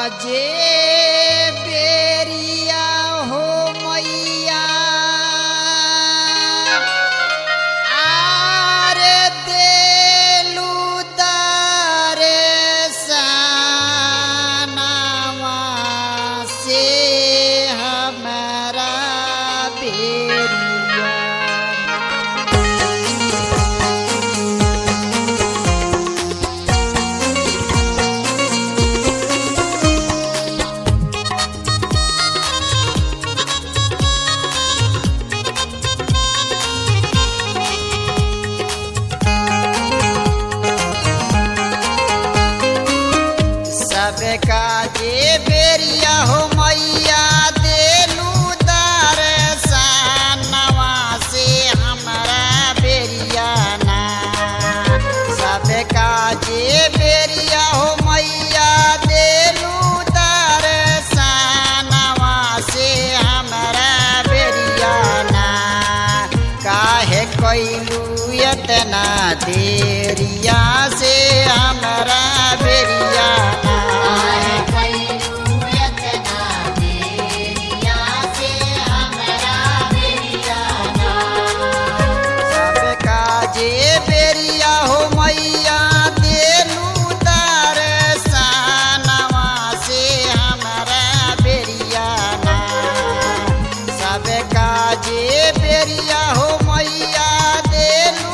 जे बेरिया हो मैया आरे देलू तारे सनावा से हमारा बेरिया। सबका जे बेरिया हो मैया देलू दर्शनवा से हमरा बेरिया ना। सबका जे बेरिया हो मैया देलू दर्शनवा से हमरा बेरिया ना। काहे कइलू इतना देरिया से हमरा बेरिया ना। जे बेरिया हो मैया देलू दर्शनवा से हमरा बेरिया ना। सबका जे बेरिया हो मैया देलू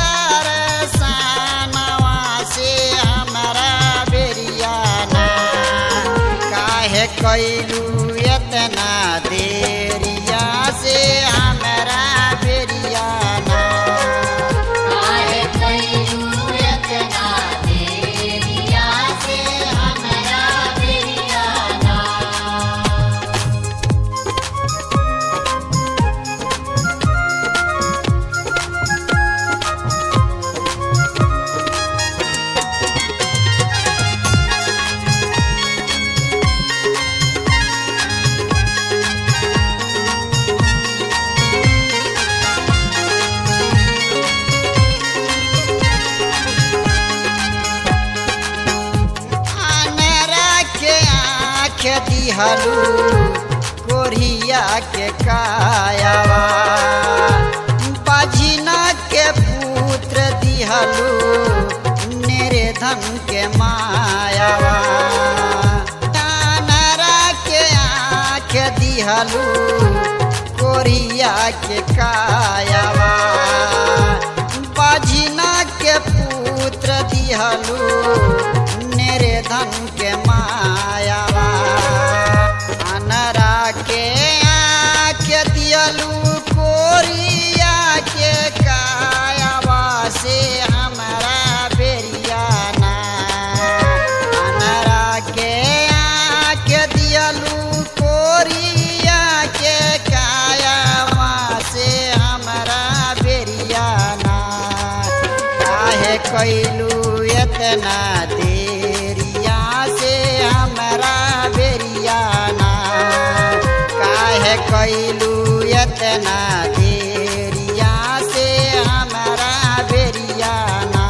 दर्शनवा से हमरा बेरिया ना। काहे कइलू इतना देरिया से हमरा बेरिया ना। दिहलू कोरिया के कायावा बाजिना के पुत्र दिहलू नेरे धन के मायावा। नारा के आँख दिहलू कोरिया के कायावा बाजिना के पुत्र दिहलू नेरे धन के मायावा। अनरा के आँख दियलू कोरिया के कायावा से हमरा बेरिया ना। अनरा के आँख दियलू कोरिया के कायावा से हमरा बेरिया ना। काहे कइलू इतना देरिया से हमरा बेरिया ना। काहे कइलू इतना देरिया से हमरा बेरिया ना।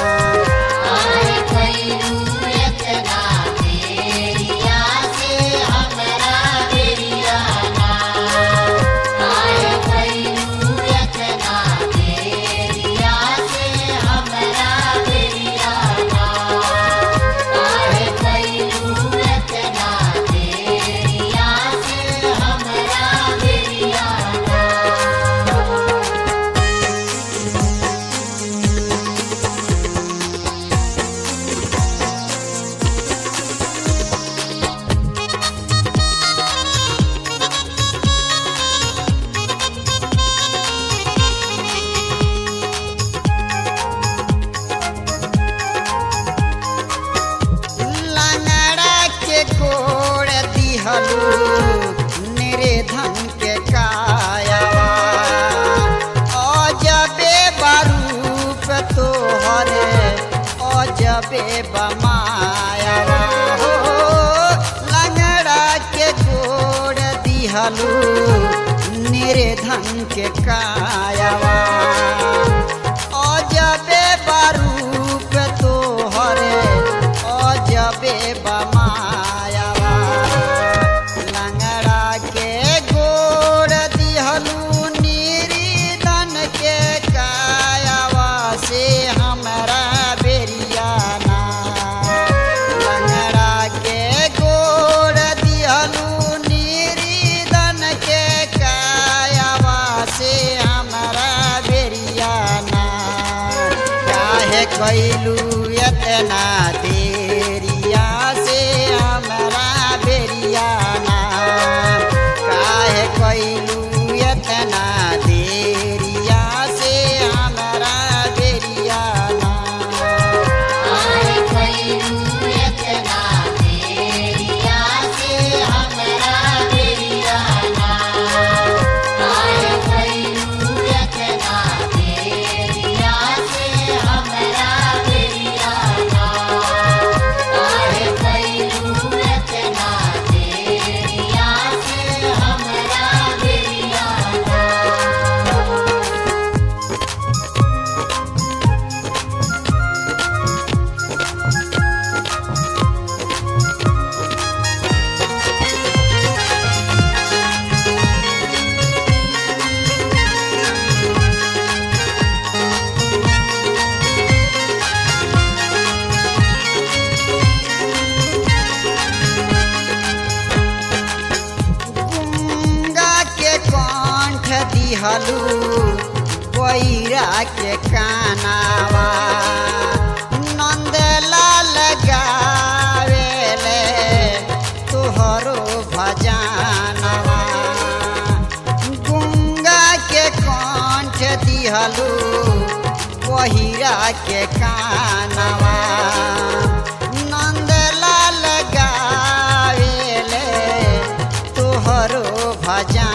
नेरे धन के कायावा अजबे बरूप तोहरे अजबे बमायावा। हो लंगड़ा के गोड़ दिहलू नेरे धन के कायावा अजबे बरूप तोहरे अजबे बमा। मायावा लंगड़ा के गोड़ दिहलू निरिदन के कायावा से हमरा बेरियाना लंगड़ा के गोड़ दिहलू निरिदन के कायावा से हमरा बेरियाना काहे कैलू इतना देरिया से हमरा बेरियाना काहे कैलू इतना देरिया से हमरा बेरियाना काहे कैलू इतना देरिया से हमरा बेरियाना काहे कैलू इतना देरिया से हमरा बेरियाना काहे कैलू इतना देरिया से हमरा बेरियाना गंगा के कंठ दिहलू बैरा के कानावा नंदलाल गावेले तोहरो भजनवा गंगा के कंठ दिहलू बैरा के कानवा नंदलाल गावेले तोहरो भजन